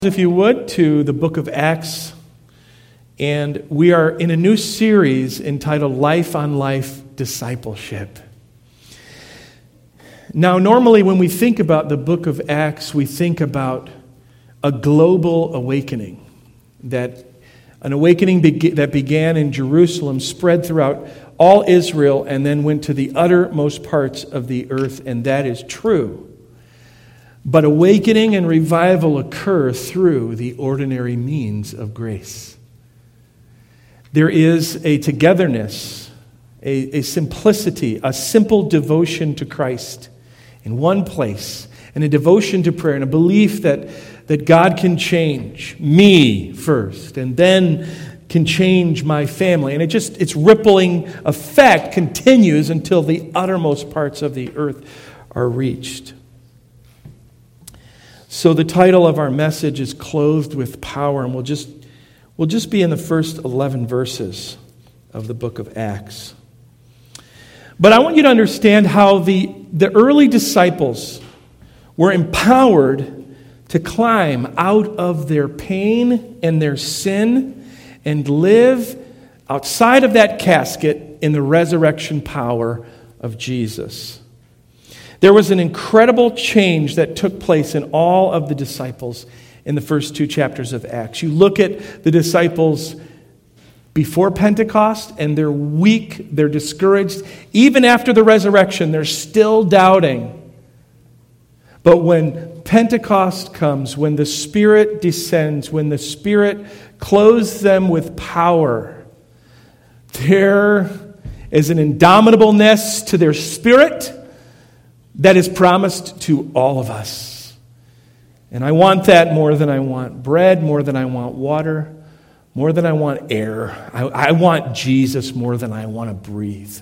If you would, to the book of Acts, and we are in a new series entitled Life on Life Discipleship. Now, normally when we think about the book of Acts, we think about a global awakening, that an awakening that began in Jerusalem, spread throughout all Israel, and then went to the uttermost parts of the earth, and that is true. But awakening and revival occur through the ordinary means of grace. There is a togetherness, a simplicity, a simple devotion to Christ in one place, and a devotion to prayer, and a belief that God can change me first, and then can change my family. And its rippling effect continues until the uttermost parts of the earth are reached. So the title of our message is Clothed with Power, and we'll just be in the first 11 verses of the book of Acts. But I want you to understand how the early disciples were empowered to climb out of their pain and their sin and live outside of that casket in the resurrection power of Jesus. There was an incredible change that took place in all of the disciples in the first two chapters of Acts. You look at the disciples before Pentecost, and they're weak, they're discouraged. Even after the resurrection, they're still doubting. But when Pentecost comes, when the Spirit descends, when the Spirit clothes them with power, there is an indomitableness to their spirit that is promised to all of us. And I want that more than I want bread, more than I want water, more than I want air. I want Jesus more than I want to breathe.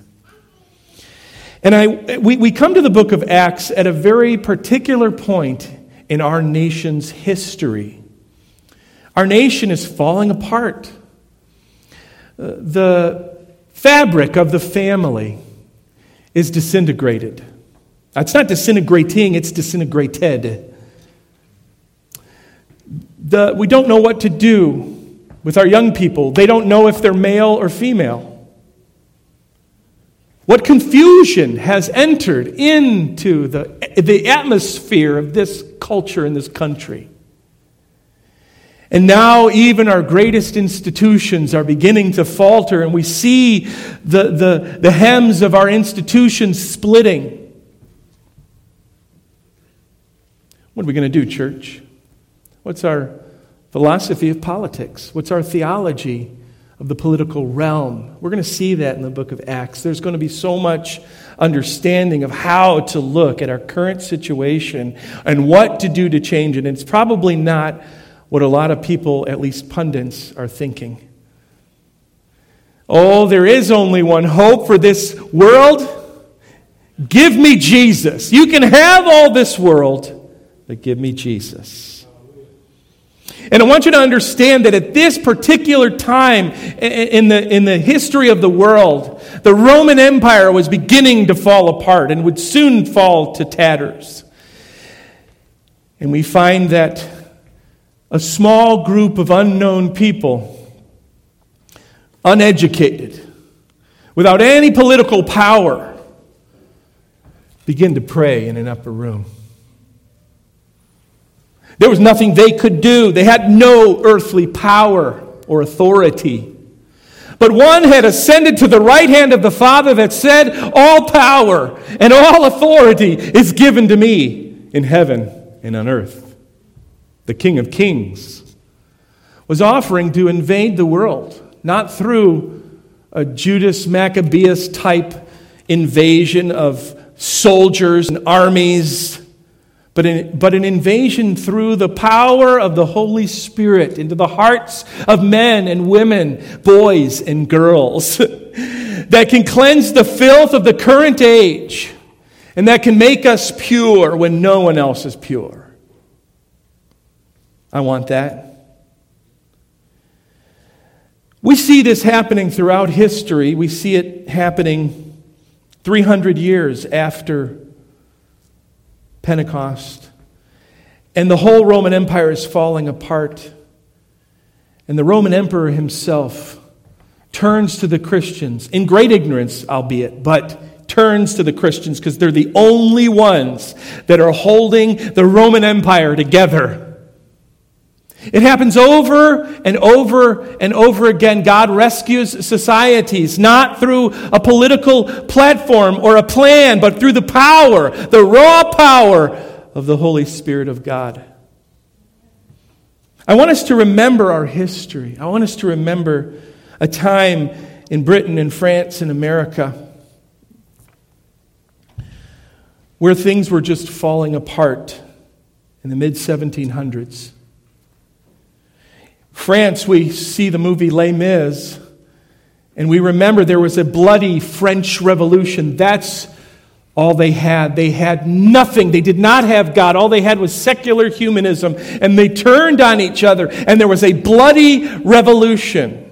And we come to the book of Acts at a very particular point in our nation's history. Our nation is falling apart. The fabric of the family is disintegrated. It's not disintegrating, it's disintegrated. We don't know what to do with our young people. They don't know if they're male or female. What confusion has entered into the atmosphere of this culture in this country. And now even our greatest institutions are beginning to falter, and we see the hems of our institutions splitting. What are we going to do, church? What's our philosophy of politics? What's our theology of the political realm? We're going to see that in the book of Acts. There's going to be so much understanding of how to look at our current situation and what to do to change it. And it's probably not what a lot of people, at least pundits, are thinking. Oh, there is only one hope for this world. Give me Jesus. You can have all this world, but give me Jesus. And I want you to understand that at this particular time in the history of the world, the Roman Empire was beginning to fall apart and would soon fall to tatters. And we find that a small group of unknown people, uneducated, without any political power, begin to pray in an upper room. There was nothing they could do. They had no earthly power or authority. But one had ascended to the right hand of the Father that said, all power and all authority is given to me in heaven and on earth. The King of Kings was offering to invade the world, not through a Judas Maccabeus type invasion of soldiers and armies, but an invasion through the power of the Holy Spirit into the hearts of men and women, boys and girls, that can cleanse the filth of the current age and that can make us pure when no one else is pure. I want that. We see this happening throughout history. We see it happening 300 years after Pentecost. And the whole Roman Empire is falling apart. And the Roman emperor himself turns to the Christians, in great ignorance, albeit, but turns to the Christians because they're the only ones that are holding the Roman Empire together. It happens over and over and over again. God rescues societies, not through a political platform or a plan, but through the power, the raw power of the Holy Spirit of God. I want us to remember our history. I want us to remember a time in Britain and France and America where things were just falling apart in the mid-1700s. France, we see the movie Les Mis, and we remember there was a bloody French Revolution. That's all they had. They had nothing. They did not have God. All they had was secular humanism, and they turned on each other, and there was a bloody revolution.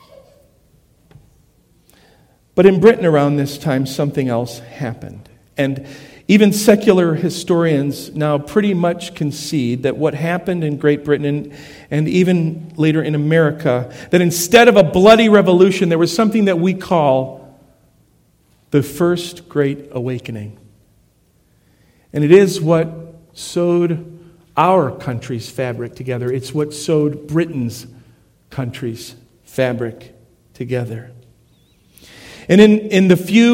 But in Britain around this time, something else happened. And even secular historians now pretty much concede that what happened in Great Britain and even later in America, that instead of a bloody revolution, there was something that we call the First Great Awakening. And it is what sewed our country's fabric together. It's what sewed Britain's country's fabric together. And in the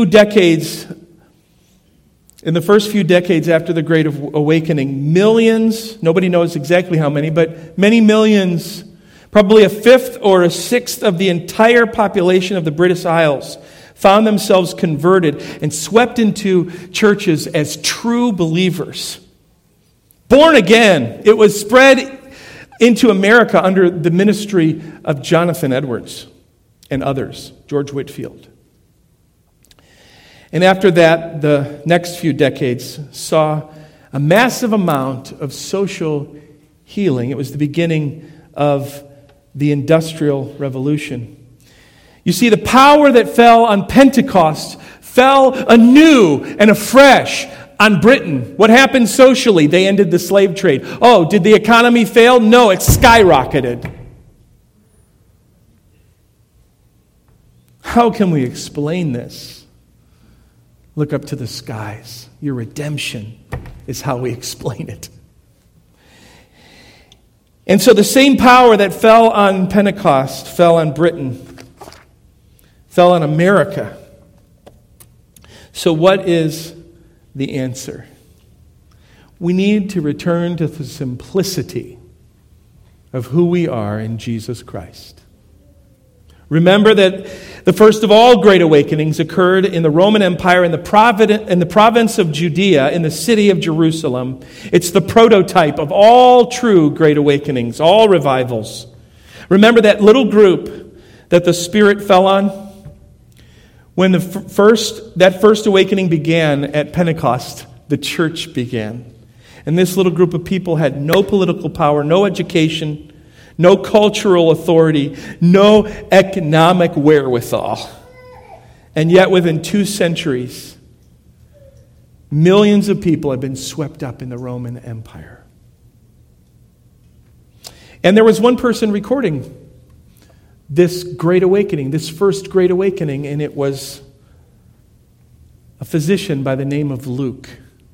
first few decades after the Great Awakening, millions, nobody knows exactly how many, but many millions, probably a fifth or a sixth of the entire population of the British Isles found themselves converted and swept into churches as true believers. Born again. It was spread into America under the ministry of Jonathan Edwards and others, George Whitefield. And after that, the next few decades saw a massive amount of social healing. It was the beginning of the Industrial Revolution. You see, the power that fell on Pentecost fell anew and afresh on Britain. What happened socially? They ended the slave trade. Oh, did the economy fail? No, it skyrocketed. How can we explain this? Look up to the skies. Your redemption is how we explain it. And so the same power that fell on Pentecost fell on Britain, fell on America. So what is the answer? We need to return to the simplicity of who we are in Jesus Christ. Remember that the first of all great awakenings occurred in the Roman Empire in the province of Judea, in the city of Jerusalem. It's the prototype of all true great awakenings, all revivals. Remember that little group that the Spirit fell on? When that first awakening began at Pentecost, the church began. And this little group of people had no political power, no education, no cultural authority, no economic wherewithal. And yet within 2 centuries, millions of people have been swept up in the Roman Empire. And there was one person recording this great awakening, this first great awakening, and it was a physician by the name of Luke.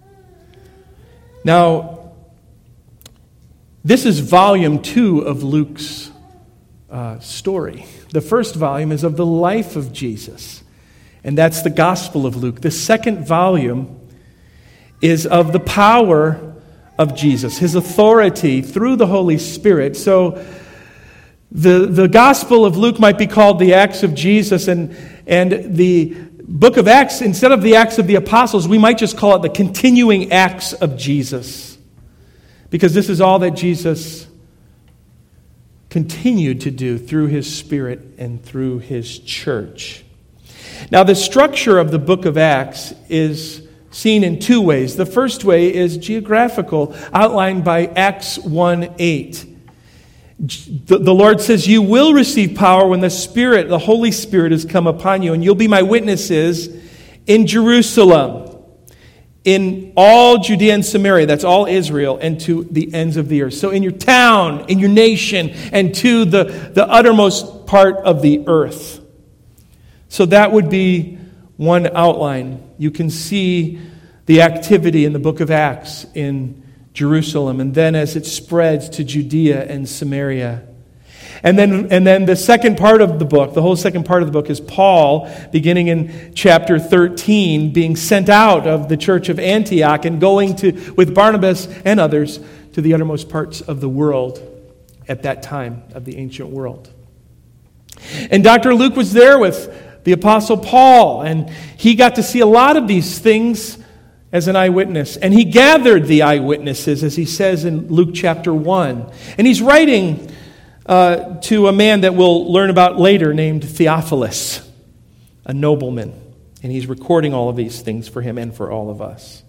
Now, this is volume 2 of Luke's story. The first volume is of the life of Jesus, and that's the Gospel of Luke. The second volume is of the power of Jesus, his authority through the Holy Spirit. So the Gospel of Luke might be called the Acts of Jesus, and the book of Acts, instead of the Acts of the Apostles, we might just call it the continuing Acts of Jesus. Because this is all that Jesus continued to do through his Spirit and through his church. Now, the structure of the book of Acts is seen in 2 ways. The first way is geographical, outlined by Acts 1:8. The Lord says, "You will receive power when the Holy Spirit has come upon you, and you'll be my witnesses in Jerusalem, in all Judea and Samaria, that's all Israel, and to the ends of the earth. So in your town, in your nation, and to the uttermost part of the earth. So that would be one outline. You can see the activity in the book of Acts in Jerusalem, and then as it spreads to Judea and Samaria. And then the second part of the book, the whole second part of the book is Paul, beginning in chapter 13, being sent out of the church of Antioch and going with Barnabas and others to the uttermost parts of the world at that time, of the ancient world. And Dr. Luke was there with the Apostle Paul, and he got to see a lot of these things as an eyewitness. And he gathered the eyewitnesses, as he says in Luke chapter 1. And he's writing to a man that we'll learn about later named Theophilus, a nobleman. And he's recording all of these things for him and for all of us.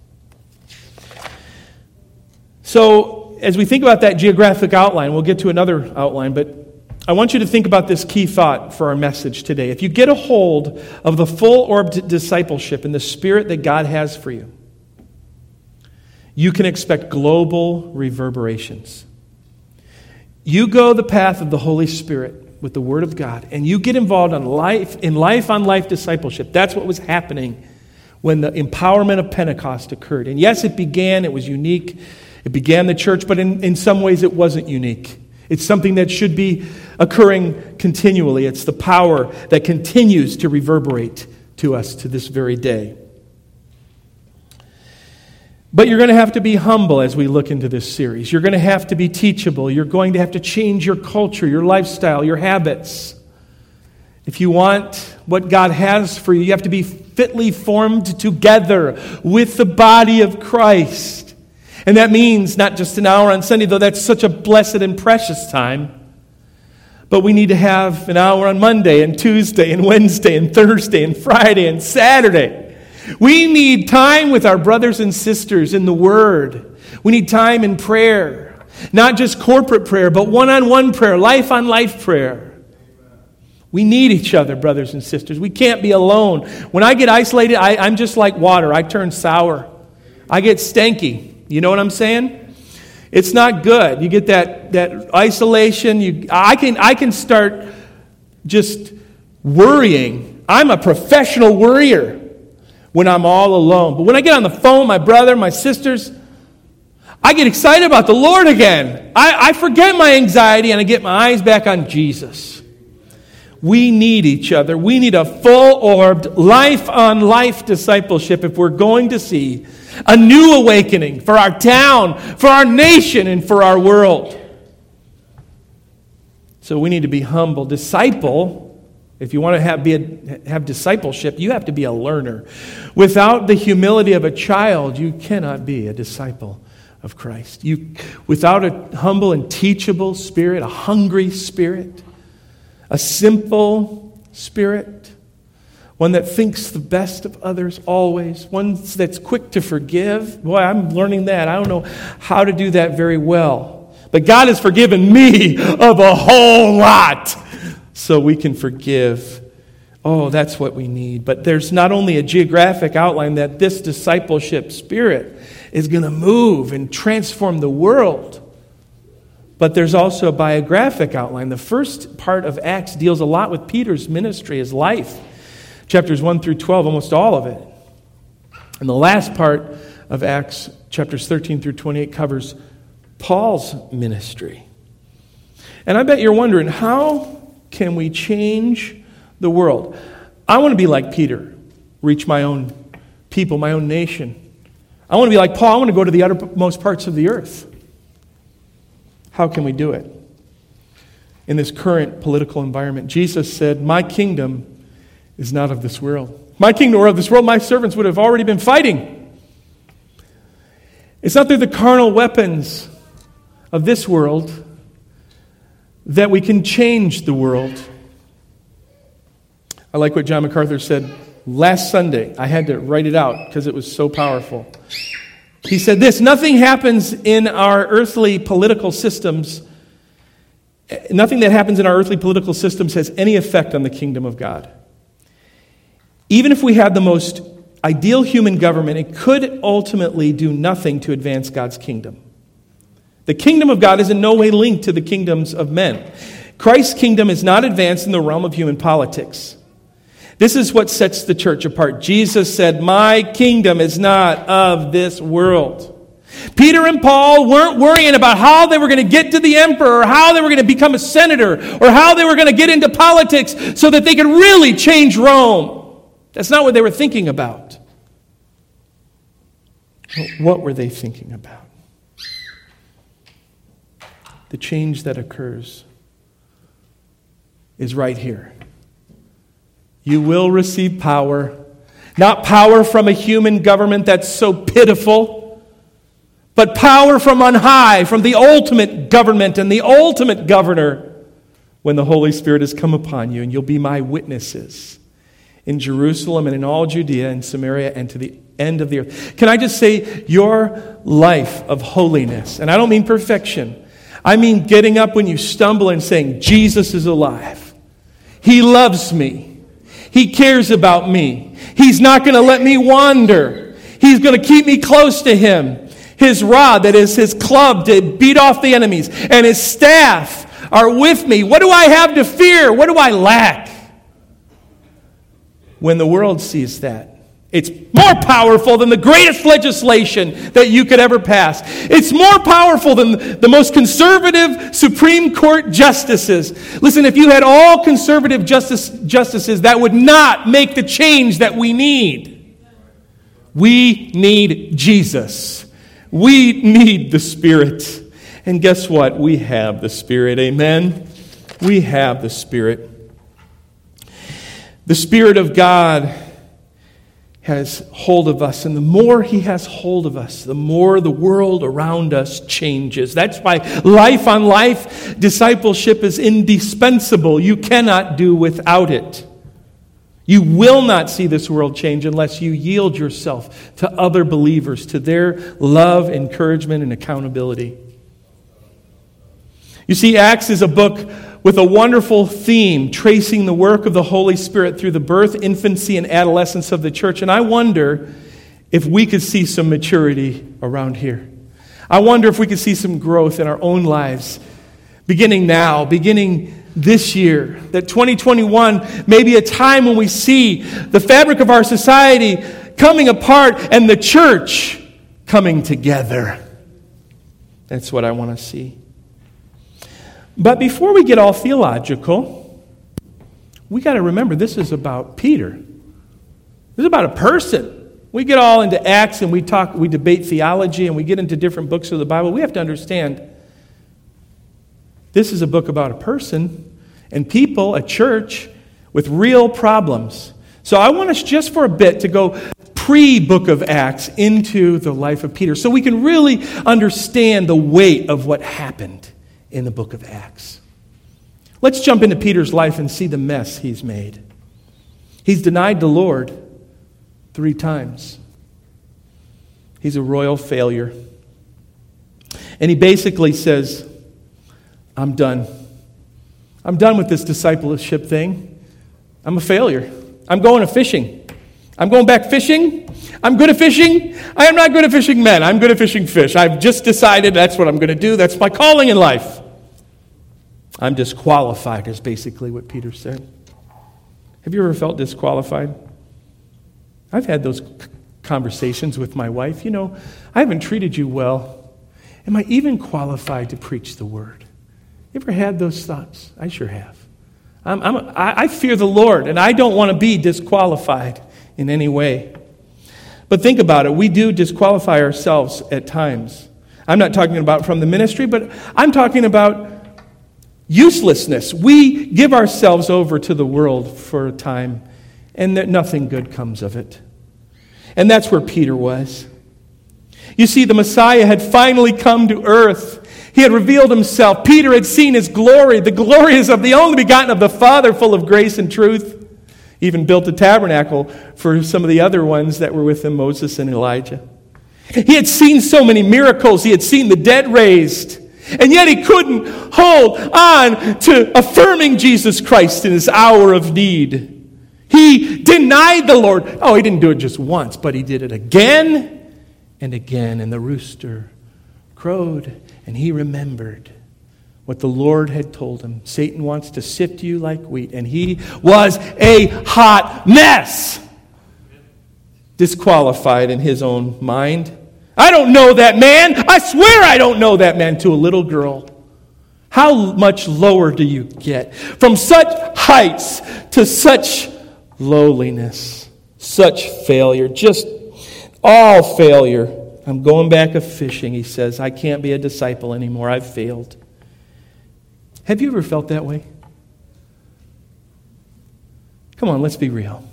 So, as we think about that geographic outline, we'll get to another outline, but I want you to think about this key thought for our message today. If you get a hold of the full-orbed discipleship and the spirit that God has for you, you can expect global reverberations. You go the path of the Holy Spirit with the Word of God, and you get involved in life-on-life discipleship. That's what was happening when the empowerment of Pentecost occurred. And yes, it was unique. It began the church, but in some ways it wasn't unique. It's something that should be occurring continually. It's the power that continues to reverberate to us to this very day. But you're going to have to be humble as we look into this series. You're going to have to be teachable. You're going to have to change your culture, your lifestyle, your habits. If you want what God has for you, you have to be fitly formed together with the body of Christ. And that means not just an hour on Sunday, though that's such a blessed and precious time. But we need to have an hour on Monday and Tuesday and Wednesday and Thursday and Friday and Saturday. We need time with our brothers and sisters in the Word. We need time in prayer. Not just corporate prayer, but one-on-one prayer, life-on-life prayer. We need each other, brothers and sisters. We can't be alone. When I get isolated, I'm just like water. I turn sour. I get stanky. You know what I'm saying? It's not good. You get that isolation. I can start just worrying. I'm a professional worrier when I'm all alone. But when I get on the phone, my brother, my sisters, I get excited about the Lord again. I forget my anxiety and I get my eyes back on Jesus. We need each other. We need a full-orbed, life-on-life discipleship if we're going to see a new awakening for our town, for our nation, and for our world. So we need to be humble. Disciple. If you want to have discipleship, you have to be a learner. Without the humility of a child, you cannot be a disciple of Christ. Without a humble and teachable spirit, a hungry spirit, a simple spirit, one that thinks the best of others always, one that's quick to forgive. Boy, I'm learning that. I don't know how to do that very well. But God has forgiven me of a whole lot. So we can forgive. Oh, that's what we need. But there's not only a geographic outline that this discipleship spirit is going to move and transform the world, but there's also a biographic outline. The first part of Acts deals a lot with Peter's ministry, his life. Chapters 1 through 12, almost all of it. And the last part of Acts, chapters 13 through 28, covers Paul's ministry. And I bet you're wondering, how can we change the world? I want to be like Peter, reach my own people, my own nation. I want to be like Paul. I want to go to the uttermost parts of the earth. How can we do it? In this current political environment, Jesus said, "My kingdom is not of this world. If my kingdom were of this world, my servants would have already been fighting." It's not through the carnal weapons of this world that we can change the world. I like what John MacArthur said last Sunday. I had to write it out because it was so powerful. He said this: nothing happens in our earthly political systems, nothing that happens in our earthly political systems has any effect on the kingdom of God. Even if we had the most ideal human government, it could ultimately do nothing to advance God's kingdom. The kingdom of God is in no way linked to the kingdoms of men. Christ's kingdom is not advanced in the realm of human politics. This is what sets the church apart. Jesus said, "My kingdom is not of this world." Peter and Paul weren't worrying about how they were going to get to the emperor, or how they were going to become a senator, or how they were going to get into politics so that they could really change Rome. That's not what they were thinking about. What were they thinking about? The change that occurs is right here. You will receive power, not power from a human government that's so pitiful, but power from on high, from the ultimate government and the ultimate governor, when the Holy Spirit has come upon you, and you'll be my witnesses in Jerusalem and in all Judea and Samaria and to the end of the earth. Can I just say, your life of holiness, and I don't mean perfection, I mean getting up when you stumble and saying, Jesus is alive. He loves me. He cares about me. He's not going to let me wander. He's going to keep me close to Him. His rod, that is His club to beat off the enemies, and His staff are with me. What do I have to fear? What do I lack? When the world sees that, it's more powerful than the greatest legislation that you could ever pass. It's more powerful than the most conservative Supreme Court justices. Listen, if you had all conservative justices, that would not make the change that we need. We need Jesus. We need the Spirit. And guess what? We have the Spirit. Amen? We have the Spirit. The Spirit of God has hold of us, and the more He has hold of us, the more the world around us changes. That's why life on life discipleship is indispensable. You cannot do without it. You will not see this world change unless you yield yourself to other believers, to their love, encouragement, and accountability. You see, Acts is a book with a wonderful theme tracing the work of the Holy Spirit through the birth, infancy, and adolescence of the church. And I wonder if we could see some maturity around here. I wonder if we could see some growth in our own lives, beginning now, beginning this year. That 2021 may be a time when we see the fabric of our society coming apart and the church coming together. That's what I want to see. But before we get all theological, we got to remember this is about Peter. This is about a person. We get all into Acts and we debate theology and we get into different books of the Bible. We have to understand this is a book about a person and people, a church with real problems. So I want us just for a bit to go pre-book of Acts into the life of Peter so we can really understand the weight of what happened in the book of Acts. Let's jump into Peter's life and see the mess he's made. He's denied the Lord 3 times. He's a royal failure. And he basically says, I'm done. I'm done with this discipleship thing. I'm a failure. I'm going to fishing. I'm going back fishing. I'm good at fishing. I am not good at fishing men. I'm good at fishing fish. I've just decided that's what I'm going to do. That's my calling in life. I'm disqualified is basically what Peter said. Have you ever felt disqualified? I've had those conversations with my wife. You know, I haven't treated you well. Am I even qualified to preach the word? You ever had those thoughts? I sure have. I fear the Lord, and I don't want to be disqualified in any way. But think about it. We do disqualify ourselves at times. I'm not talking about from the ministry, but I'm talking about uselessness. We give ourselves over to the world for a time, and that nothing good comes of it. And that's where Peter was. You see, the Messiah had finally come to earth. He had revealed himself. Peter had seen his glory. The glory is of the only begotten of the Father, full of grace and truth. He even built a tabernacle for some of the other ones that were with him, Moses and Elijah. He had seen so many miracles. He had seen the dead raised. And yet he couldn't hold on to affirming Jesus Christ in his hour of need. He denied the Lord. Oh, he didn't do it just once, but he did it again and again. And the rooster crowed, and he remembered what the Lord had told him. Satan wants to sift you like wheat, and he was a hot mess. Disqualified in his own mind. I don't know that man. I swear I don't know that man, to a little girl. How much lower do you get? From such heights to such lowliness, such failure, just all failure. I'm going back a fishing, he says. I can't be a disciple anymore. I've failed. Have you ever felt that way? Come on, let's be real.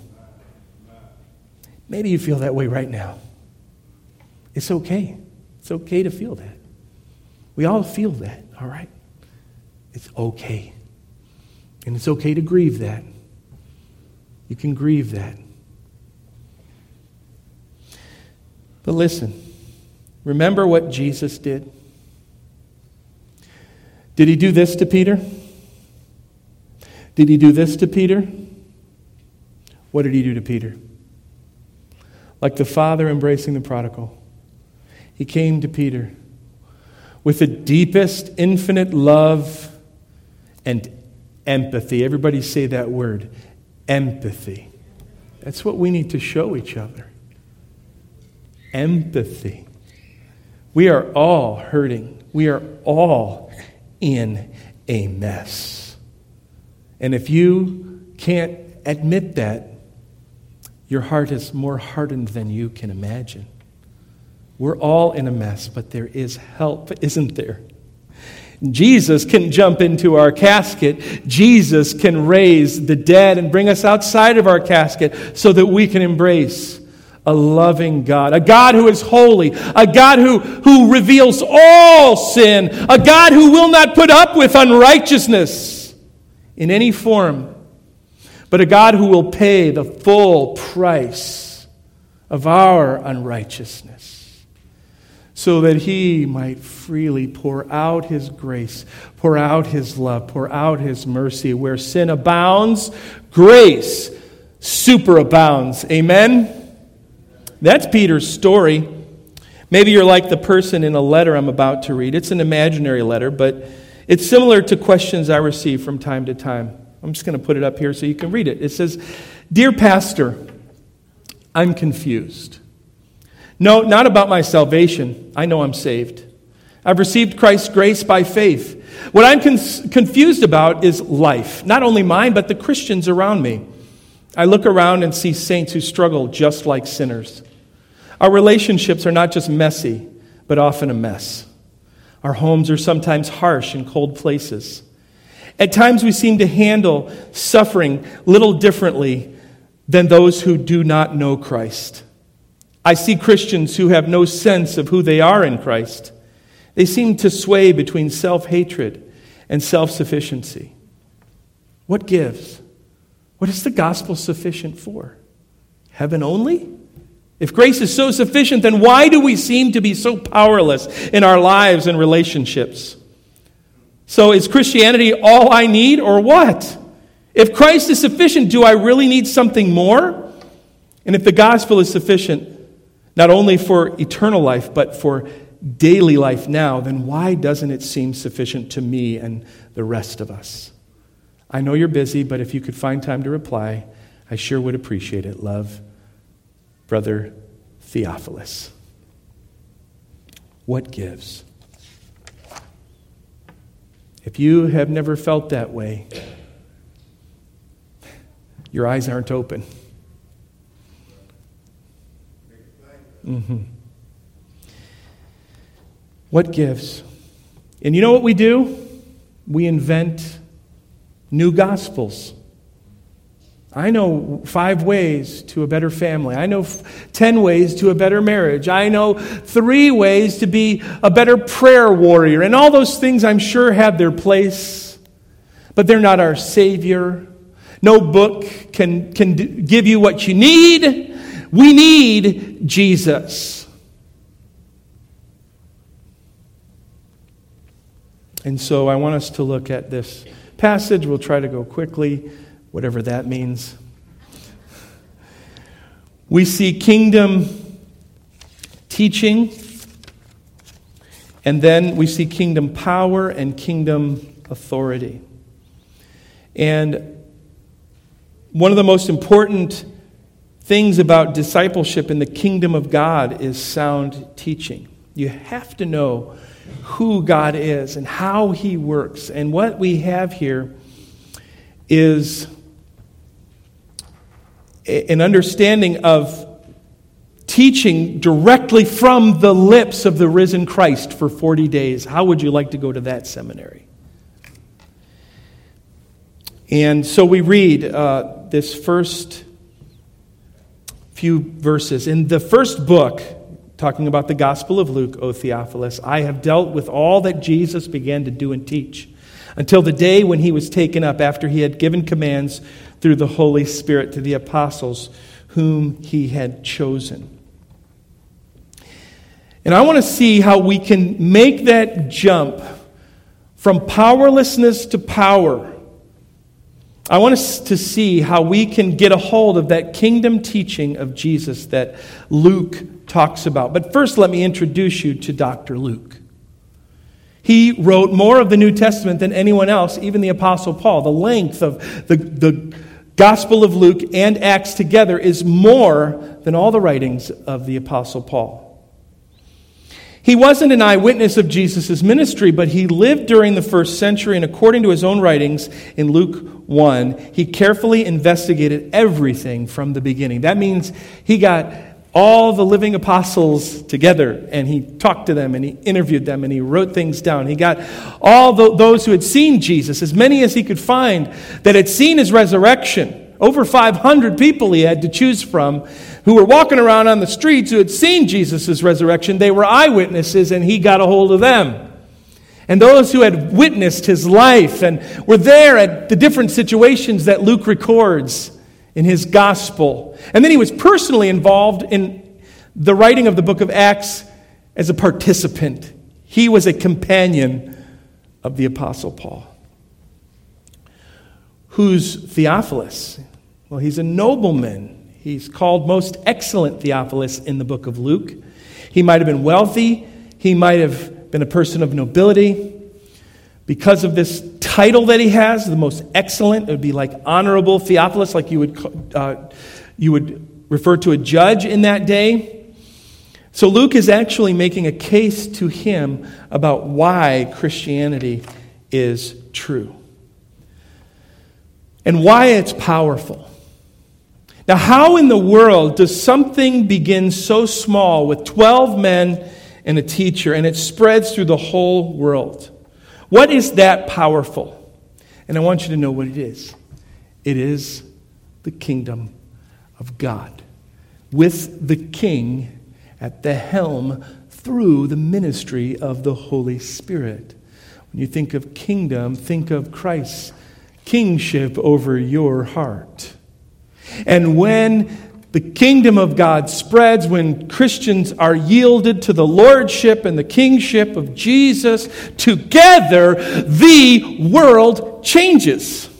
Maybe you feel that way right now. It's okay. It's okay to feel that. We all feel that, all right? It's okay. And it's okay to grieve that. You can grieve that. But listen, remember what Jesus did? Did he do this to Peter? Did he do this to Peter? What did he do to Peter? Like the father embracing the prodigal, he came to Peter with the deepest, infinite love and empathy. Everybody say that word, empathy. That's what we need to show each other. Empathy. We are all hurting. We are all in a mess. And if you can't admit that, your heart is more hardened than you can imagine. We're all in a mess, but there is help, isn't there? Jesus can jump into our casket. Jesus can raise the dead and bring us outside of our casket so that we can embrace a loving God, a God who is holy, a God who reveals all sin, a God who will not put up with unrighteousness in any form, but a God who will pay the full price of our unrighteousness so that he might freely pour out his grace, pour out his love, pour out his mercy. Where sin abounds, grace superabounds. Amen? That's Peter's story. Maybe you're like the person in a letter I'm about to read. It's an imaginary letter, but it's similar to questions I receive from time to time. I'm just going to put it up here so you can read it. It says, "Dear Pastor, I'm confused. No, not about my salvation. I know I'm saved. I've received Christ's grace by faith. What I'm confused about is life, not only mine, but the Christians around me. I look around and see saints who struggle just like sinners. Our relationships are not just messy, but often a mess. Our homes are sometimes harsh and cold places. At times we seem to handle suffering little differently than those who do not know Christ. I see Christians who have no sense of who they are in Christ. They seem to sway between self-hatred and self-sufficiency. What gives? What is the gospel sufficient for? Heaven only? If grace is so sufficient, then why do we seem to be so powerless in our lives and relationships? So is Christianity all I need, or what? If Christ is sufficient, do I really need something more? And if the gospel is sufficient, not only for eternal life, but for daily life now, then why doesn't it seem sufficient to me and the rest of us? I know you're busy, but if you could find time to reply, I sure would appreciate it. Love, Brother Theophilus." What gives? If you have never felt that way, your eyes aren't open. What gives? And you know what we do? We invent new gospels. I know 5 ways to a better family. I know 10 ways to a better marriage. I know 3 ways to be a better prayer warrior. And all those things, I'm sure, have their place. But they're not our Savior. No book can give you what you need. We need Jesus. And so I want us to look at this passage. We'll try to go quickly, whatever that means. We see kingdom teaching, and then we see kingdom power and kingdom authority. And one of the most important things about discipleship in the kingdom of God is sound teaching. You have to know who God is and how He works. And what we have here is an understanding of teaching directly from the lips of the risen Christ for 40 days. How would you like to go to that seminary? And so we read this first few verses. In the first book, talking about the Gospel of Luke, O Theophilus, I have dealt with all that Jesus began to do and teach until the day when He was taken up, after He had given commands through the Holy Spirit to the apostles whom He had chosen. And I want to see how we can make that jump from powerlessness to power. I want us to see how we can get a hold of that kingdom teaching of Jesus that Luke talks about. But first, let me introduce you to Dr. Luke. He wrote more of the New Testament than anyone else, even the Apostle Paul. The length of the Gospel of Luke and Acts together is more than all the writings of the Apostle Paul. He wasn't an eyewitness of Jesus' ministry, but he lived during the first century, and according to his own writings in Luke 1, he carefully investigated everything from the beginning. That means he got all the living apostles together, and he talked to them, and he interviewed them, and he wrote things down. He got all those who had seen Jesus, as many as he could find, that had seen his resurrection. Over 500 people he had to choose from who were walking around on the streets who had seen Jesus' resurrection. They were eyewitnesses, and he got a hold of them. And those who had witnessed his life and were there at the different situations that Luke records in his gospel. And then he was personally involved in the writing of the book of Acts as a participant. He was a companion of the Apostle Paul. Who's Theophilus? Well, he's a nobleman. He's called most excellent Theophilus in the book of Luke. He might have been wealthy. He might have been a person of nobility. Because of this title that he has, the most excellent, it would be like honorable Theophilus, like you would refer to a judge in that day. So Luke is actually making a case to him about why Christianity is true and why it's powerful. Now, how in the world does something begin so small with 12 men and a teacher, and it spreads through the whole world? What is that powerful? And I want you to know what it is. It is the kingdom of God, with the King at the helm through the ministry of the Holy Spirit. When you think of kingdom, think of Christ's kingship over your heart. And when the kingdom of God spreads, when Christians are yielded to the lordship and the kingship of Jesus, together the world changes.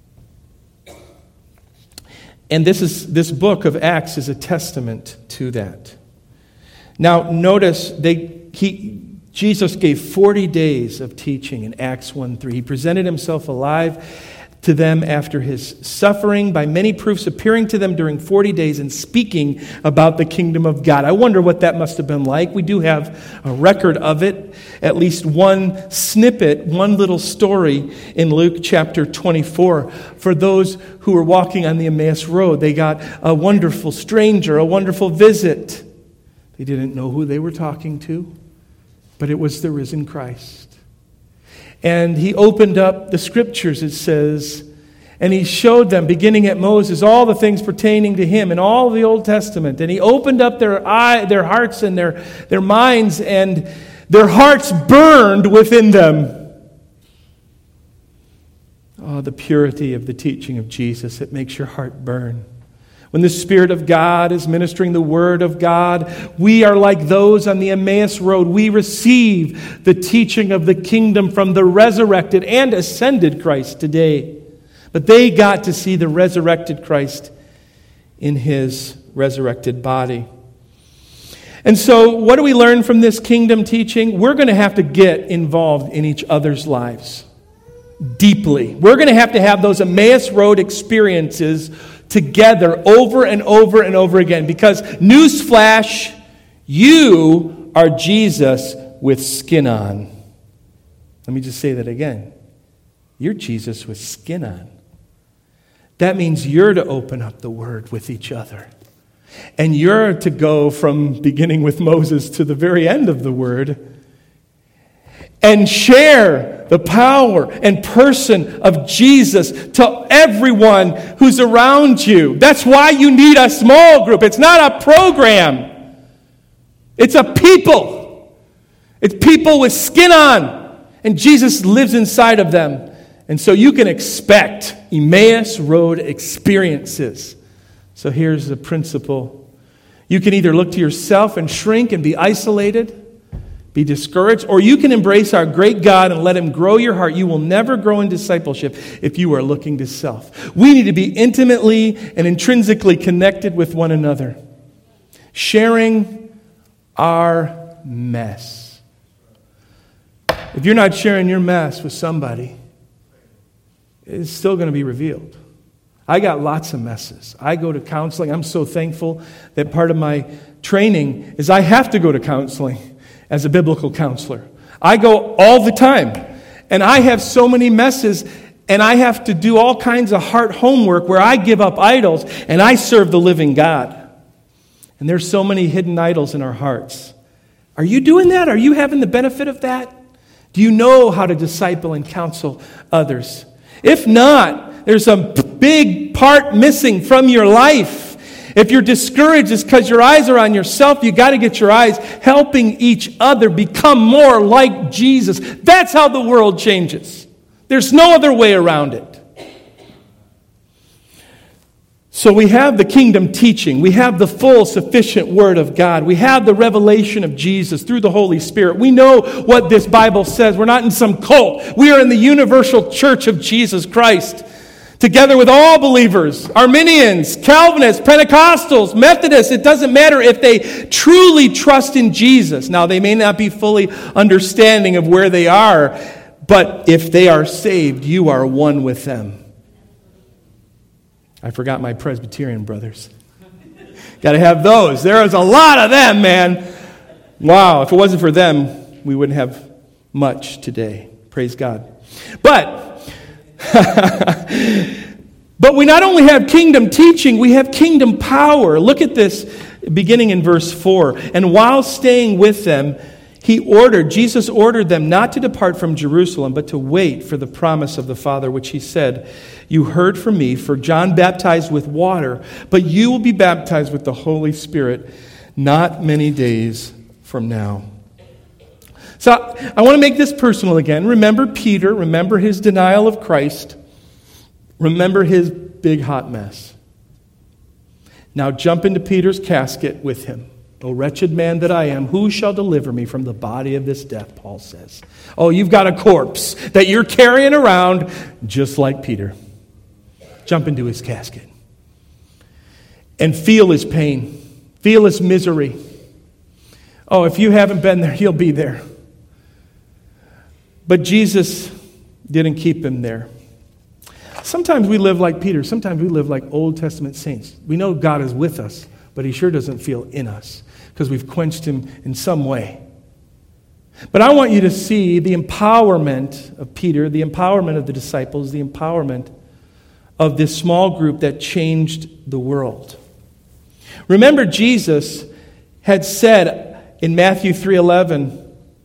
And this book of Acts is a testament to that. Now notice Jesus gave 40 days of teaching in Acts 1:3. He presented himself alive to them after his suffering by many proofs, appearing to them during 40 days and speaking about the kingdom of God. I wonder what that must have been like. We do have a record of it, at least one snippet, one little story in Luke chapter 24. For those who were walking on the Emmaus Road, they got a wonderful stranger, a wonderful visit. They didn't know who they were talking to, but it was the risen Christ. And he opened up the scriptures, it says, and he showed them, beginning at Moses, all the things pertaining to him in all the Old Testament. And he opened up their hearts and their minds, and their hearts burned within them. Oh, the purity of the teaching of Jesus. It makes your heart burn. When the Spirit of God is ministering the Word of God, we are like those on the Emmaus Road. We receive the teaching of the kingdom from the resurrected and ascended Christ today. But they got to see the resurrected Christ in his resurrected body. And so, what do we learn from this kingdom teaching? We're going to have to get involved in each other's lives deeply. We're going to have those Emmaus Road experiences together over and over and over again. Because, newsflash, you are Jesus with skin on. Let me just say that again. You're Jesus with skin on. That means you're to open up the Word with each other. And you're to go from beginning with Moses to the very end of the Word and share the power and person of Jesus to everyone who's around you. That's why you need a small group. It's not a program. It's a people. It's people with skin on. And Jesus lives inside of them. And so you can expect Emmaus Road experiences. So here's the principle. You can either look to yourself and shrink and be isolated, be discouraged, or you can embrace our great God and let Him grow your heart. You will never grow in discipleship if you are looking to self. We need to be intimately and intrinsically connected with one another, sharing our mess. If you're not sharing your mess with somebody, it's still going to be revealed. I got lots of messes. I go to counseling. I'm so thankful that part of my training is I have to go to counseling as a biblical counselor. I go all the time. And I have so many messes, and I have to do all kinds of heart homework where I give up idols and I serve the living God. And there's so many hidden idols in our hearts. Are you doing that? Are you having the benefit of that? Do you know how to disciple and counsel others? If not, there's a big part missing from your life. If you're discouraged, it's because your eyes are on yourself. You got to get your eyes helping each other become more like Jesus. That's how the world changes. There's no other way around it. So we have the kingdom teaching. We have the full, sufficient Word of God. We have the revelation of Jesus through the Holy Spirit. We know what this Bible says. We're not in some cult. We are in the universal church of Jesus Christ, together with all believers, Arminians, Calvinists, Pentecostals, Methodists. It doesn't matter if they truly trust in Jesus. Now, they may not be fully understanding of where they are, but if they are saved, you are one with them. I forgot my Presbyterian brothers. Got to have those. There is a lot of them, man. Wow, if it wasn't for them, we wouldn't have much today. Praise God. But we not only have kingdom teaching, we have kingdom power. Look at this beginning in verse 4. And while staying with them, Jesus ordered them not to depart from Jerusalem, but to wait for the promise of the Father, which He said, "You heard from me, for John baptized with water, but you will be baptized with the Holy Spirit not many days from now." So I want to make this personal again. Remember Peter. Remember his denial of Christ. Remember his big hot mess. Now jump into Peter's casket with him. "O wretched man that I am, who shall deliver me from the body of this death?" Paul says. Oh, you've got a corpse that you're carrying around just like Peter. Jump into his casket and feel his pain, feel his misery. Oh, if you haven't been there, he'll be there. But Jesus didn't keep him there. Sometimes we live like Peter. Sometimes we live like Old Testament saints. We know God is with us, but He sure doesn't feel in us because we've quenched Him in some way. But I want you to see the empowerment of Peter, the empowerment of the disciples, the empowerment of this small group that changed the world. Remember, Jesus had said in Matthew 3:11,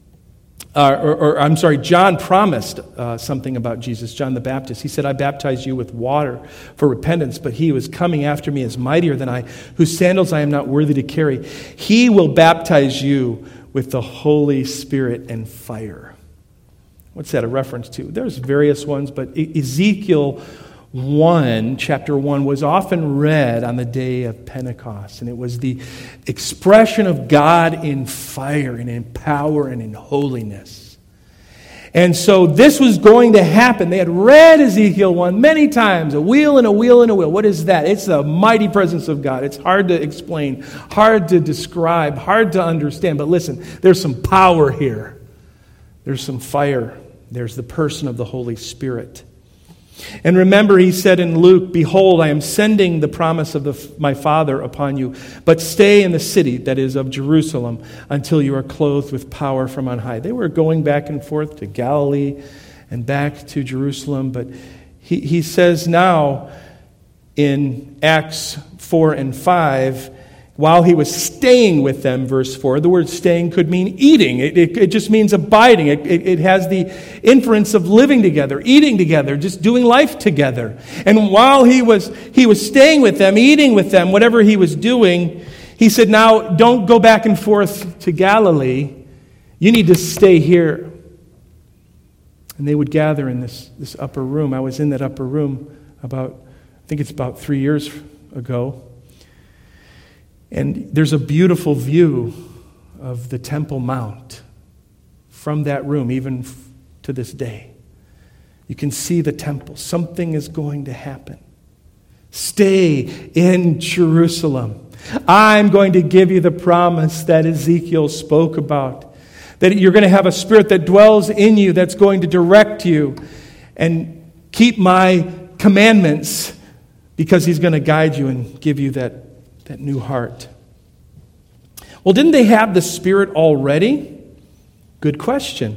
John promised something about Jesus, John the Baptist. He said, "I baptize you with water for repentance, but He who is coming after me is mightier than I, whose sandals I am not worthy to carry. He will baptize you with the Holy Spirit and fire." What's that a reference to? There's various ones, but Ezekiel 1, chapter 1, was often read on the day of Pentecost. And it was the expression of God in fire and in power and in holiness. And so this was going to happen. They had read Ezekiel 1 many times, a wheel and a wheel and a wheel. What is that? It's the mighty presence of God. It's hard to explain, hard to describe, hard to understand. But listen, there's some power here. There's some fire. There's the person of the Holy Spirit. And remember, he said in Luke, "Behold, I am sending the promise of my Father upon you, but stay in the city, that is, of Jerusalem, until you are clothed with power from on high." They were going back and forth to Galilee and back to Jerusalem, but he says now in Acts 4 and 5, while he was staying with them, verse 4, the word staying could mean eating. It just means abiding. It has the inference of living together, eating together, just doing life together. And while he was staying with them, eating with them, whatever he was doing, he said, now don't go back and forth to Galilee. You need to stay here. And they would gather in this upper room. I was in that upper room I think it's about 3 years ago. And there's a beautiful view of the Temple Mount from that room, even to this day. You can see the temple. Something is going to happen. Stay in Jerusalem. I'm going to give you the promise that Ezekiel spoke about. That you're going to have a spirit that dwells in you that's going to direct you and keep my commandments, because he's going to guide you and give you that new heart. Well, didn't they have the Spirit already? Good question.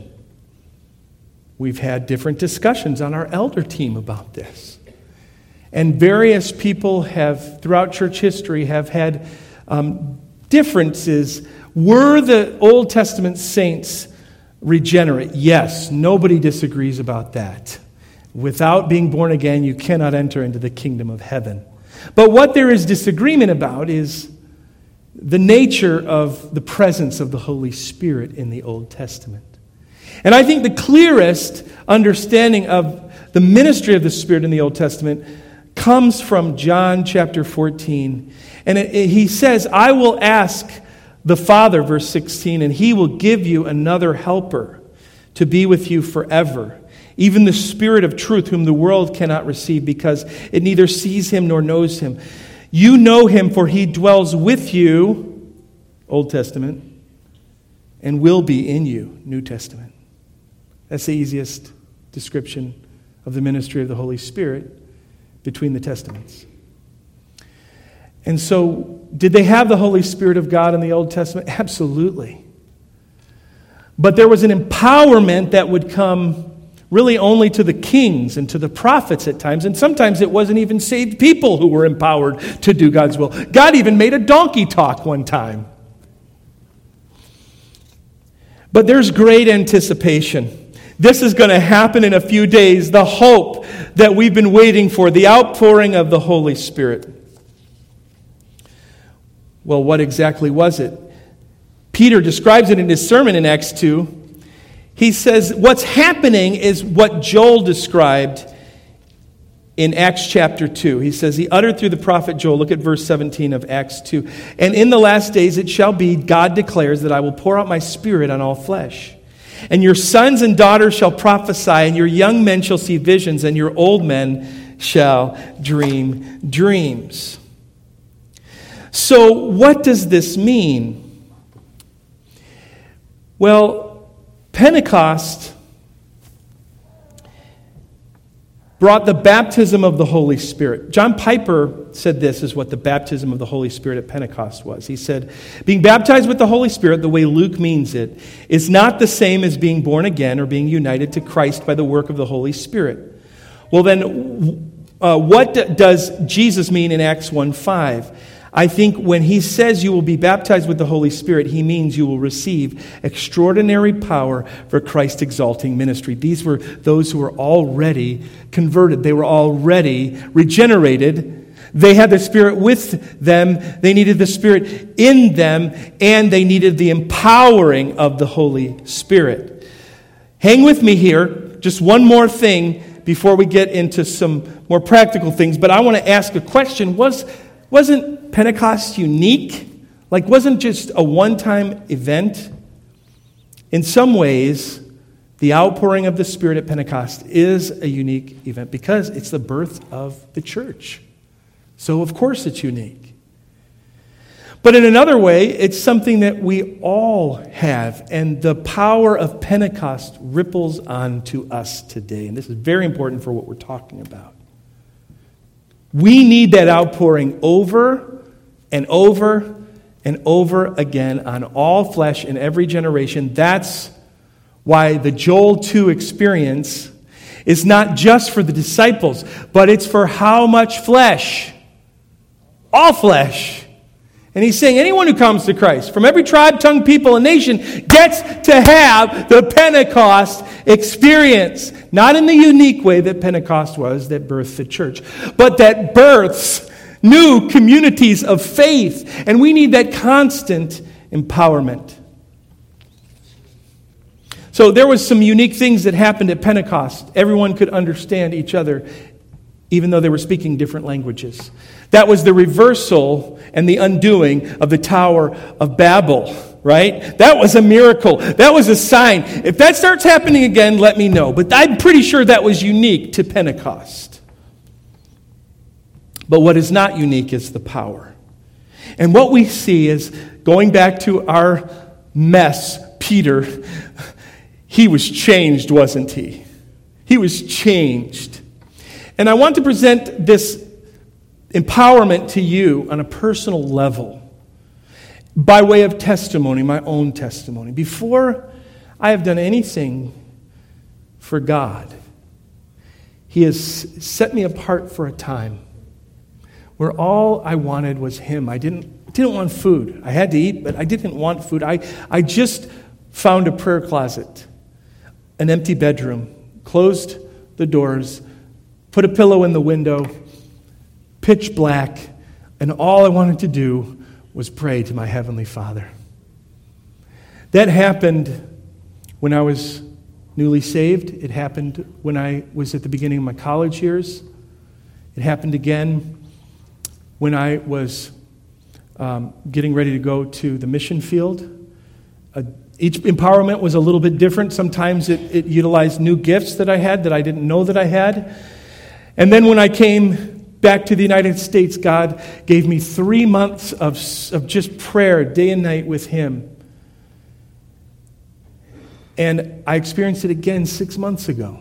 We've had different discussions on our elder team about this. And various people throughout church history, have had differences. Were the Old Testament saints regenerate? Yes, nobody disagrees about that. Without being born again, you cannot enter into the kingdom of heaven. But what there is disagreement about is the nature of the presence of the Holy Spirit in the Old Testament. And I think the clearest understanding of the ministry of the Spirit in the Old Testament comes from John chapter 14. And he says, "I will ask the Father," verse 16, "and he will give you another helper to be with you forever. Even the Spirit of truth, whom the world cannot receive, because it neither sees him nor knows him. You know him, for he dwells with you," Old Testament, "and will be in you," New Testament. That's the easiest description of the ministry of the Holy Spirit between the Testaments. And so, did they have the Holy Spirit of God in the Old Testament? Absolutely. But there was an empowerment that would come really only to the kings and to the prophets at times. And sometimes it wasn't even saved people who were empowered to do God's will. God even made a donkey talk one time. But there's great anticipation. This is going to happen in a few days. The hope that we've been waiting for, the outpouring of the Holy Spirit. Well, what exactly was it? Peter describes it in his sermon in Acts 2. He says what's happening is what Joel described in Acts chapter 2. He says, he uttered through the prophet Joel, look at verse 17 of Acts 2. "And in the last days it shall be, God declares, that I will pour out my Spirit on all flesh. And your sons and daughters shall prophesy, and your young men shall see visions, and your old men shall dream dreams." So what does this mean? Well, Pentecost brought the baptism of the Holy Spirit. John Piper said this is what the baptism of the Holy Spirit at Pentecost was. He said, "Being baptized with the Holy Spirit, the way Luke means it, is not the same as being born again or being united to Christ by the work of the Holy Spirit." Well then, what does Jesus mean in Acts 1:5? I think when he says you will be baptized with the Holy Spirit, he means you will receive extraordinary power for Christ's exalting ministry. These were those who were already converted. They were already regenerated. They had the Spirit with them. They needed the Spirit in them, and they needed the empowering of the Holy Spirit. Hang with me here. Just one more thing before we get into some more practical things. But I want to ask a question. Wasn't Pentecost unique? Like, wasn't just a one-time event? In some ways, The outpouring of the Spirit at Pentecost is a unique event because it's the birth of the church. So, of course, it's unique. But in another way, it's something that we all have, and the power of Pentecost ripples on to us today. And this is very important for what we're talking about. We need that outpouring over and over and over again on all flesh in every generation. That's why the Joel 2 experience is not just for the disciples, but it's for how much flesh? All flesh. And he's saying anyone who comes to Christ, from every tribe, tongue, people, and nation, gets to have the Pentecost experience. Not in the unique way that Pentecost was, that birthed the church, but that births new communities of faith. And we need that constant empowerment. So there was some unique things that happened at Pentecost. Everyone could understand each other, even though they were speaking different languages. That was the reversal and the undoing of the Tower of Babel, right? That was a miracle. That was a sign. If that starts happening again, let me know. But I'm pretty sure that was unique to Pentecost. But what is not unique is the power. And what we see is, going back to our mess, Peter, he was changed, wasn't he? He was changed. And I want to present this empowerment to you on a personal level by way of testimony, my own testimony. Before I have done anything for God, He has set me apart for a time where all I wanted was Him. I didn't want food. I had to eat, but I didn't want food. I just found a prayer closet, an empty bedroom, closed the doors, put a pillow in the window, pitch black, and all I wanted to do was pray to my Heavenly Father. That happened when I was newly saved. It happened when I was at the beginning of my college years. It happened again when I was getting ready to go to the mission field. Each empowerment was a little bit different. Sometimes it utilized new gifts that I had that I didn't know that I had. And then when I came back to the United States, God gave me 3 months of just prayer, day and night with Him. And I experienced it again 6 months ago.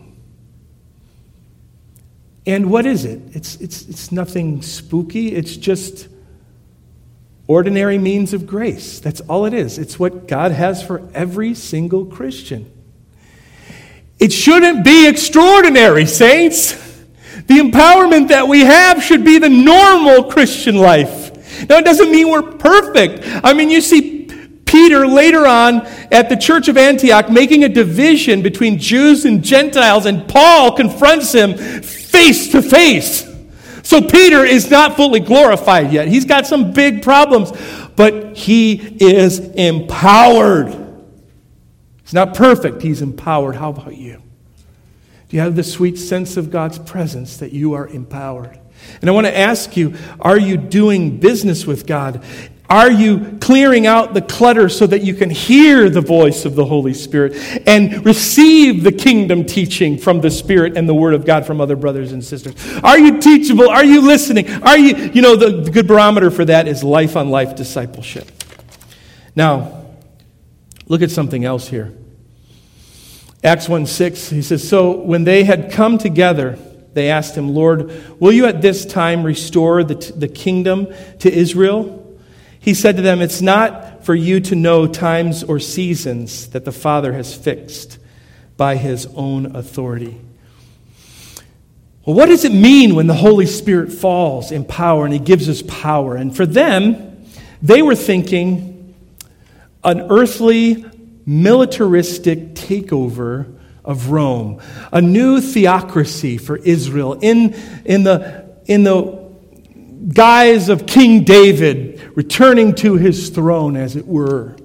And what is it? It's nothing spooky. It's just ordinary means of grace. That's all it is. It's what God has for every single Christian. It shouldn't be extraordinary, saints. The empowerment that we have should be the normal Christian life. Now, it doesn't mean we're perfect. I mean, you see Peter later on at the church of Antioch making a division between Jews and Gentiles, and Paul confronts him face to face. So Peter is not fully glorified yet. He's got some big problems, but he is empowered. He's not perfect. He's empowered. How about you? Do you have the sweet sense of God's presence that you are empowered? And I want to ask you, are you doing business with God? Are you clearing out the clutter so that you can hear the voice of the Holy Spirit and receive the kingdom teaching from the Spirit and the Word of God from other brothers and sisters? Are you teachable? Are you listening? Are you, the good barometer for that is life-on-life discipleship. Now, look at something else here. Acts 1:6, he says, so when they had come together, they asked him, Lord, will you at this time restore the kingdom to Israel? He said to them, it's not for you to know times or seasons that the Father has fixed by His own authority. Well, what does it mean when the Holy Spirit falls in power and He gives us power? And for them, they were thinking an earthly, militaristic takeover of Rome, a new theocracy for Israel in the guise of King David returning to his throne, as it were.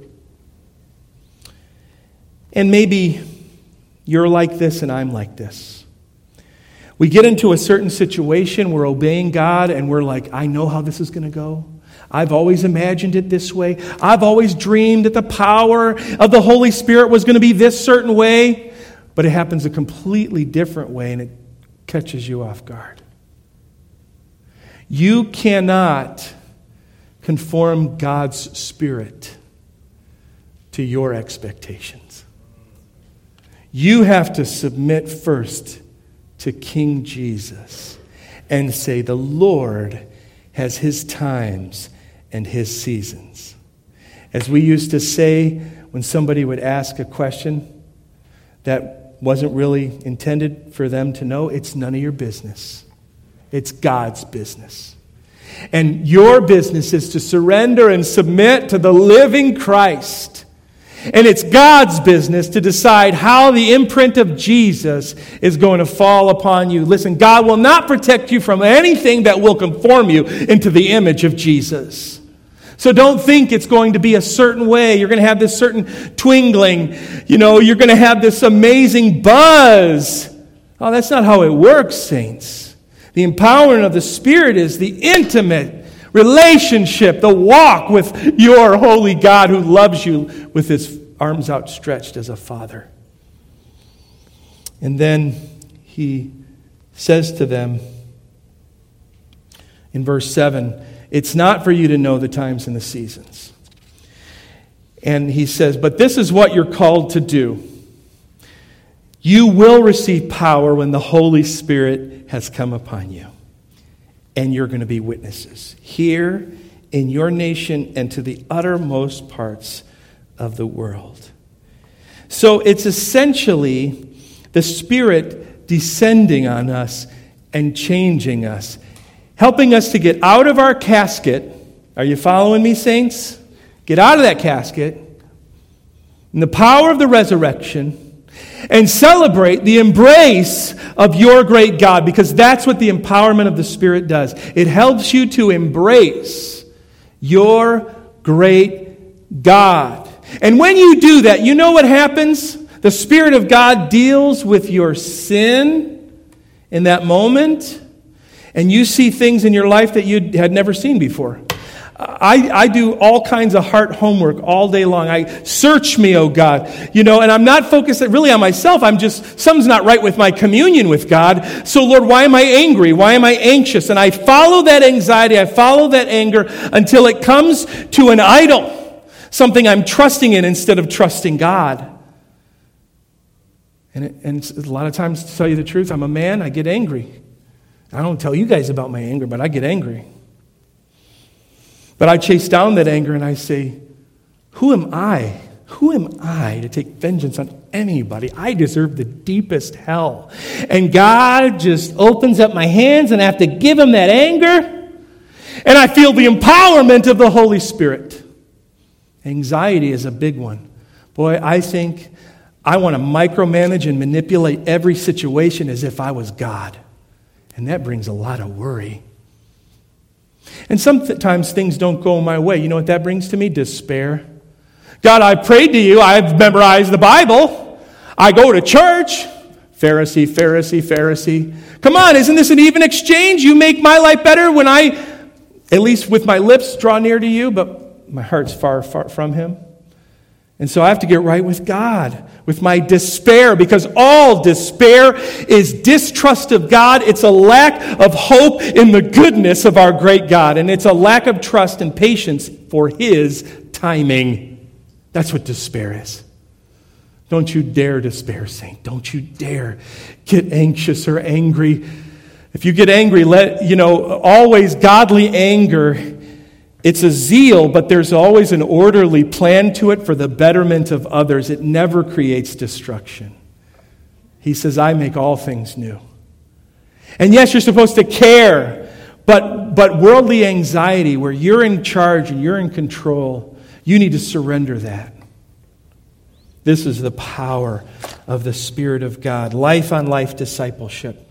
And maybe you're like this and I'm like this. We get into a certain situation, we're obeying God, and we're like, I know how this is going to go. I've always imagined it this way. I've always dreamed that the power of the Holy Spirit was going to be this certain way. but it happens a completely different way and it catches you off guard. You cannot conform God's Spirit to your expectations. You have to submit first to King Jesus and say, the Lord has His times and His seasons. As we used to say when somebody would ask a question that wasn't really intended for them to know, it's none of your business. It's God's business. And your business is to surrender and submit to the living Christ. And it's God's business to decide how the imprint of Jesus is going to fall upon you. Listen, God will not protect you from anything that will conform you into the image of Jesus. So don't think it's going to be a certain way. You're going to have this certain twingling. You're going to have this amazing buzz. Oh, that's not how it works, saints. The empowerment of the Spirit is the intimate relationship, the walk with your holy God who loves you with His arms outstretched as a father. And then He says to them in verse 7, it's not for you to know the times and the seasons. And He says, but this is what you're called to do. You will receive power when the Holy Spirit has come upon you. And you're going to be witnesses here in your nation and to the uttermost parts of the world. So it's essentially the Spirit descending on us and changing us, helping us to get out of our casket. Are you following me, saints? Get out of that casket in the power of the resurrection and celebrate the embrace of your great God, because that's what the empowerment of the Spirit does. It helps you to embrace your great God. And when you do that, you know what happens? The Spirit of God deals with your sin in that moment, and you see things in your life that you had never seen before. I do all kinds of heart homework all day long. I search me, oh God, and I'm not focused really on myself. Something's not right with my communion with God. So Lord, why am I angry? Why am I anxious? And I follow that anxiety, I follow that anger until it comes to an idol, something I'm trusting in instead of trusting God. And a lot of times, to tell you the truth, I'm a man, I get angry. I don't tell you guys about my anger, but I get angry. But I chase down that anger and I say, who am I? Who am I to take vengeance on anybody? I deserve the deepest hell. And God just opens up my hands and I have to give Him that anger. And I feel the empowerment of the Holy Spirit. Anxiety is a big one. Boy, I think I want to micromanage and manipulate every situation as if I was God. And that brings a lot of worry. And sometimes things don't go my way. You know what that brings to me? Despair. God, I prayed to you. I've memorized the Bible. I go to church. Pharisee, Pharisee, Pharisee. Come on, isn't this an even exchange? You make my life better when I, at least with my lips, draw near to you, but my heart's far, far from Him. And so I have to get right with God, with my despair, because all despair is distrust of God. It's a lack of hope in the goodness of our great God. And it's a lack of trust and patience for His timing. That's what despair is. Don't you dare despair, saint. Don't you dare get anxious or angry. If you get angry, always godly anger. It's a zeal, but there's always an orderly plan to it for the betterment of others. It never creates destruction. He says, I make all things new. And yes, you're supposed to care, but worldly anxiety, where you're in charge and you're in control, you need to surrender that. This is the power of the Spirit of God. Life-on-life discipleship.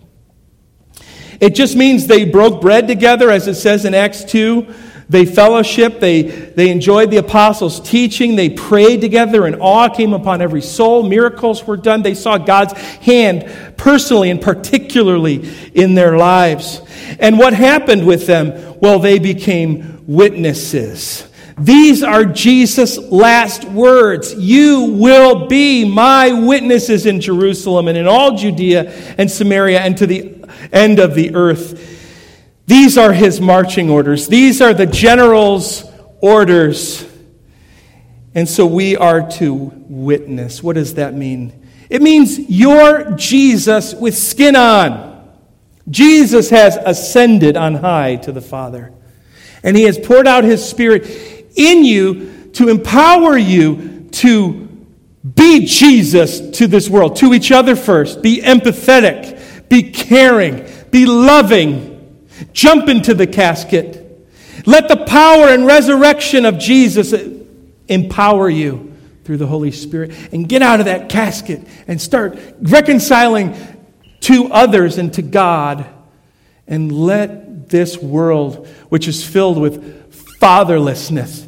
It just means they broke bread together, as it says in Acts 2. They fellowshiped, they enjoyed the apostles' teaching, they prayed together, and awe came upon every soul. Miracles were done. They saw God's hand personally and particularly in their lives. And what happened with them? Well, they became witnesses. These are Jesus' last words. You will be my witnesses in Jerusalem and in all Judea and Samaria and to the end of the earth. These are his marching orders. These are the general's orders. And so we are to witness. What does that mean? It means you're Jesus with skin on. Jesus has ascended on high to the Father. And he has poured out his Spirit in you to empower you to be Jesus to this world, to each other first. Be empathetic, be caring, be loving. Jump into the casket. Let the power and resurrection of Jesus empower you through the Holy Spirit. And get out of that casket and start reconciling to others and to God. And let this world, which is filled with fatherlessness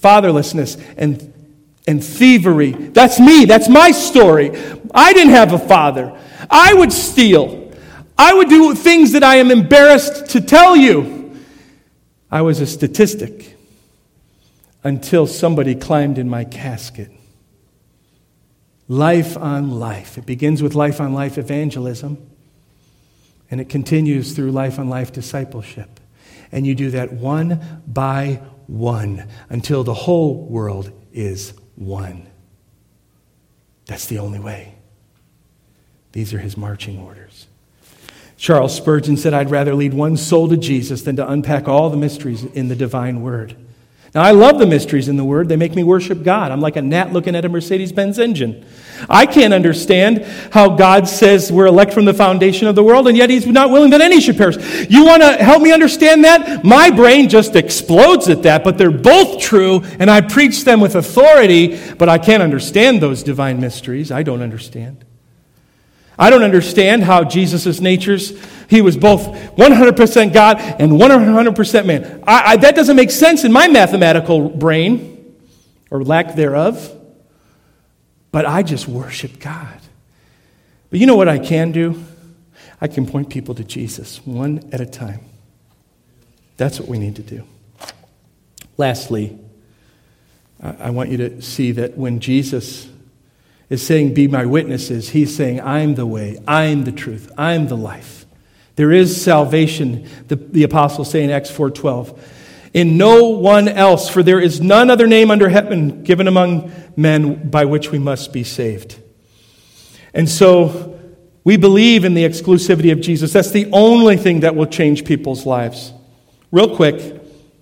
and thievery. That's me. That's my story. I didn't have a father. I would steal. I would do things that I am embarrassed to tell you. I was a statistic until somebody climbed in my casket. Life on life. It begins with life on life evangelism, and it continues through life on life discipleship. And you do that one by one until the whole world is one. That's the only way. These are his marching orders. Charles Spurgeon said, I'd rather lead one soul to Jesus than to unpack all the mysteries in the divine word. Now, I love the mysteries in the Word. They make me worship God. I'm like a gnat looking at a Mercedes-Benz engine. I can't understand how God says we're elect from the foundation of the world, and yet He's not willing that any should perish. You want to help me understand that? My brain just explodes at that, but they're both true, and I preach them with authority, but I can't understand those divine mysteries. I don't understand. I don't understand how Jesus' natures, he was both 100% God and 100% man. That doesn't make sense in my mathematical brain, or lack thereof. But I just worship God. But you know what I can do? I can point people to Jesus, one at a time. That's what we need to do. Lastly, I want you to see that when Jesus is saying, be my witnesses, he's saying, I'm the way, I'm the truth, I'm the life. There is salvation, the apostles say in Acts 4:12, in no one else, for there is none other name under heaven given among men by which we must be saved. And so we believe in the exclusivity of Jesus. That's the only thing that will change people's lives. Real quick,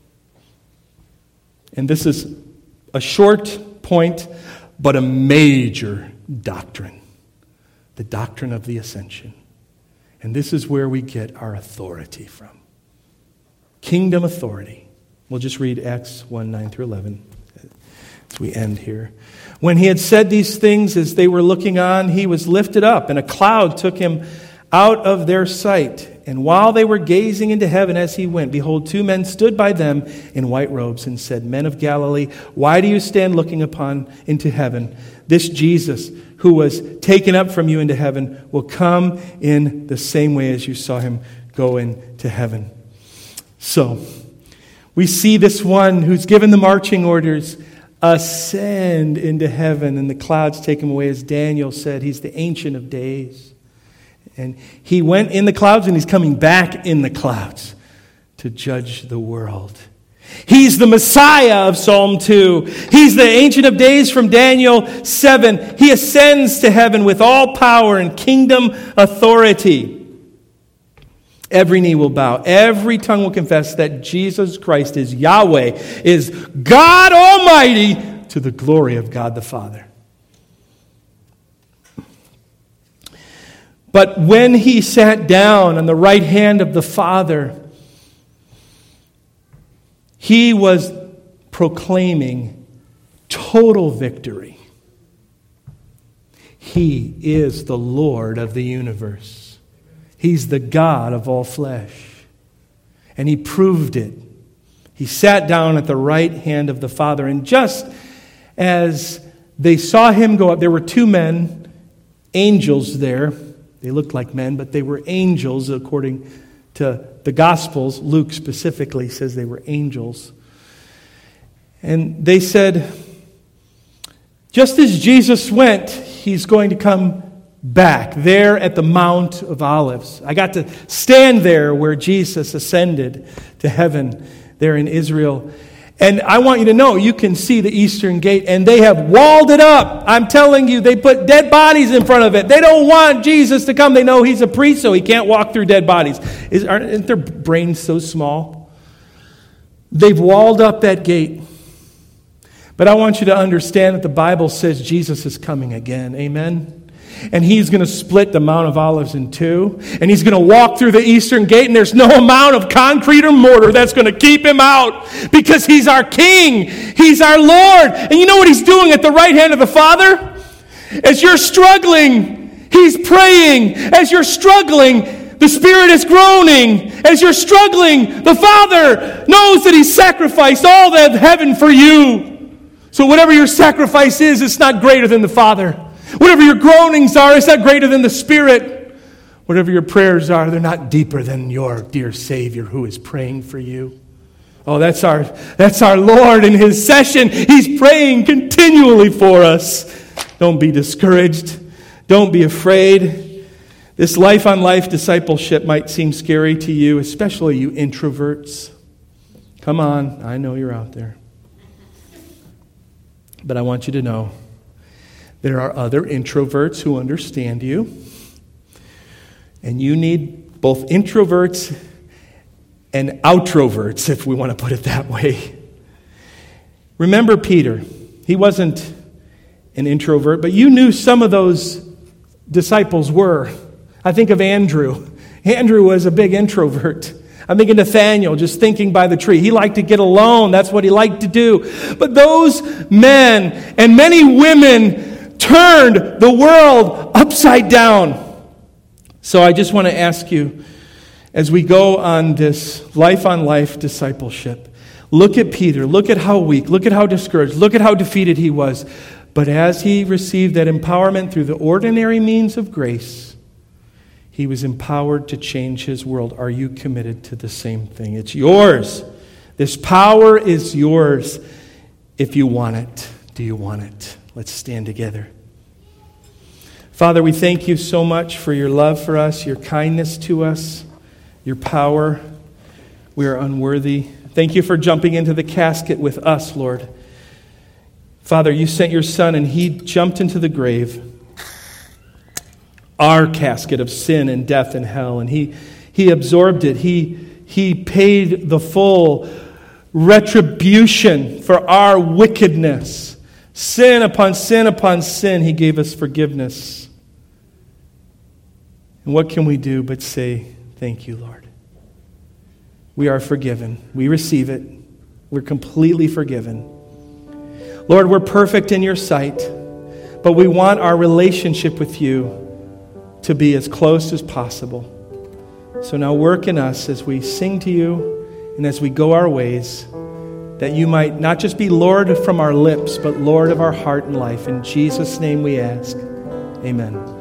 and this is a short point, but a major doctrine. The doctrine of the ascension. And this is where we get our authority from. Kingdom authority. We'll just read Acts 1:9-11 as we end here. When he had said these things, as they were looking on, he was lifted up, and a cloud took him out of their sight. And while they were gazing into heaven as he went, behold, two men stood by them in white robes and said, Men of Galilee, why do you stand looking into heaven? This Jesus, who was taken up from you into heaven, will come in the same way as you saw him go into heaven. So, we see this one who's given the marching orders ascend into heaven, and the clouds take him away. As Daniel said, he's the Ancient of Days. And he went in the clouds, and he's coming back in the clouds to judge the world. He's the Messiah of Psalm 2. He's the Ancient of Days from Daniel 7. He ascends to heaven with all power and kingdom authority. Every knee will bow. Every tongue will confess that Jesus Christ is Yahweh, is God Almighty, to the glory of God the Father. But when he sat down on the right hand of the Father, he was proclaiming total victory. He is the Lord of the universe. He's the God of all flesh. And he proved it. He sat down at the right hand of the Father. And just as they saw him go up, there were two men, angels there. They looked like men, but they were angels according to the Gospels. Luke specifically says they were angels. And they said, just as Jesus went, he's going to come back there at the Mount of Olives. I got to stand there where Jesus ascended to heaven there in Israel. And I want you to know, you can see the Eastern Gate, and they have walled it up. I'm telling you, they put dead bodies in front of it. They don't want Jesus to come. They know he's a priest, so he can't walk through dead bodies. Aren't their brains so small? They've walled up that gate. But I want you to understand that the Bible says Jesus is coming again. Amen? And he's going to split the Mount of Olives in two. And he's going to walk through the Eastern Gate. And there's no amount of concrete or mortar that's going to keep him out. Because he's our King. He's our Lord. And you know what he's doing at the right hand of the Father? As you're struggling, he's praying. As you're struggling, the Spirit is groaning. As you're struggling, the Father knows that he sacrificed all of heaven for you. So whatever your sacrifice is, it's not greater than the Father. Whatever your groanings are, it's not greater than the Spirit. Whatever your prayers are, they're not deeper than your dear Savior who is praying for you. Oh, that's our Lord in his session. He's praying continually for us. Don't be discouraged. Don't be afraid. This life-on-life discipleship might seem scary to you, especially you introverts. Come on, I know you're out there. But I want you to know, there are other introverts who understand you. And you need both introverts and outroverts, if we want to put it that way. Remember Peter. He wasn't an introvert, but you knew some of those disciples were. I think of Andrew. Andrew was a big introvert. I'm thinking Nathaniel, just thinking by the tree. He liked to get alone. That's what he liked to do. But those men and many women turned the world upside down. So I just want to ask you, as we go on this life-on-life discipleship, look at Peter. Look at how weak. Look at how discouraged. Look at how defeated he was. But as he received that empowerment through the ordinary means of grace, he was empowered to change his world. Are you committed to the same thing? It's yours. This power is yours if you want it. Do you want it? Let's stand together. Father, we thank you so much for your love for us, your kindness to us, your power. We are unworthy. Thank you for jumping into the casket with us, Lord. Father, you sent your Son and he jumped into the grave, our casket of sin and death and hell, and he absorbed it. He paid the full retribution for our wickedness. Sin upon sin upon sin, he gave us forgiveness. And what can we do but say, thank you, Lord. We are forgiven. We receive it. We're completely forgiven. Lord, we're perfect in your sight, but we want our relationship with you to be as close as possible. So now work in us as we sing to you and as we go our ways, that you might not just be Lord from our lips, but Lord of our heart and life. In Jesus' name we ask. Amen.